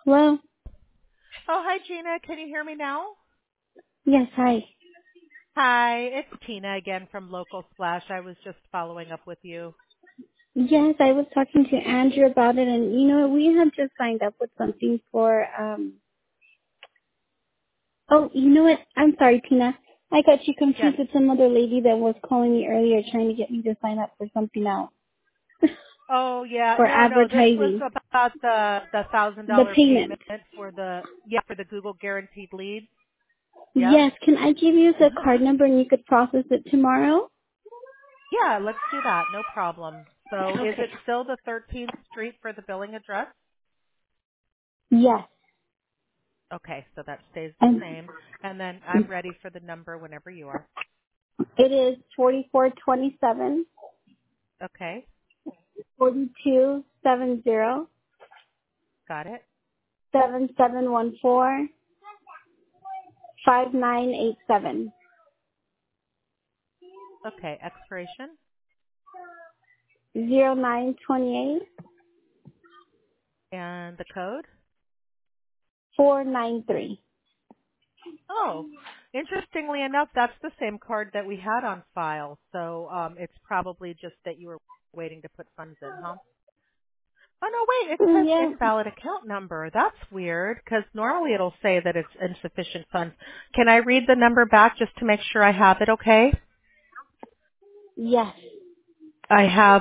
Hello? Oh, hi, Gina. Can you hear me now? Yes, hi. Hi, it's Tina again from Local Splash. I was just following up with you. Yes, I was talking to Andrew about it, and we had just signed up with something for, oh, you know what? I'm sorry, Tina. I got you Yes. confused with some other lady that was calling me earlier trying to get me to sign up for something else. Oh, yeah. For No. This was advertising. about the The $1,000 payment. payment for the Google guaranteed lead. Yep. Yes, can I give you the card number and you could process it tomorrow? Yeah, let's do that. No problem. So, is Okay. it still the 13th Street for the billing address? Yes. Okay, so that stays the And same. And then I'm ready for the number whenever you are. it is 4427 Okay, 4270 got it. 7714 5987 Okay, expiration 0928 and the code. 493. Oh, interestingly enough, that's the same card that we had on file. So it's probably just that you were waiting to put funds in, huh? Oh no, wait, it says Yeah. invalid account number. That's weird because normally it'll say that it's insufficient funds. Can I read the number back just to make sure I have it okay? Yes. I have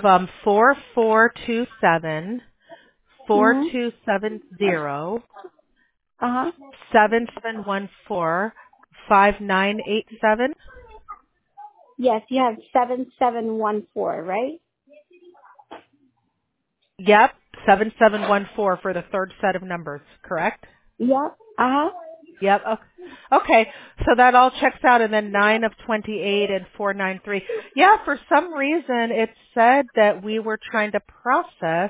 4427 Mhm. 4270 Uh huh. 7714 5987. Yes, you have 7714, right? Yep, 7714 for the third set of numbers, correct? Yep. Uh huh. Yep. Okay. So that all checks out and then 9 of 28 and 493. Yeah, for some reason it said that we were trying to process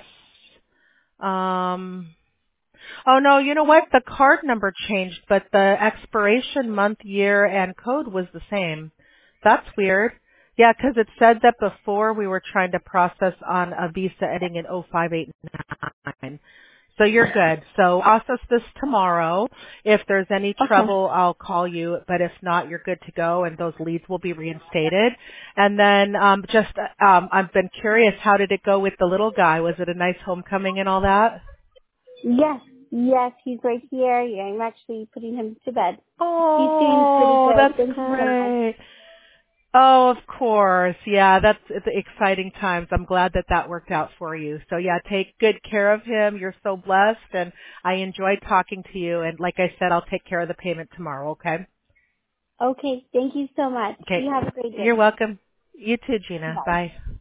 um oh no, you know what? The card number changed, but the expiration month, year, and code was the same. That's weird. Yeah, because it said that before we were trying to process on a visa ending in 0589. So you're good. So process this tomorrow. If there's any Okay. trouble, I'll call you. But if not, you're good to go, and those leads will be reinstated. And then I've been curious, how did it go with the little guy? Was it a nice homecoming and all that? Yes. Yes, he's right here. Yeah, I'm actually putting him to bed. He's doing pretty Oh, good. that's Thank you so much. great. Oh, of course. Yeah, that's it's exciting times. I'm glad that that worked out for you. So yeah, take good care of him. You're so blessed and I enjoyed talking to you. And like I said, I'll take care of the payment tomorrow, okay? Okay. Thank you so much. Okay. You have a great You're day. welcome. You too, Gina. Bye. Bye.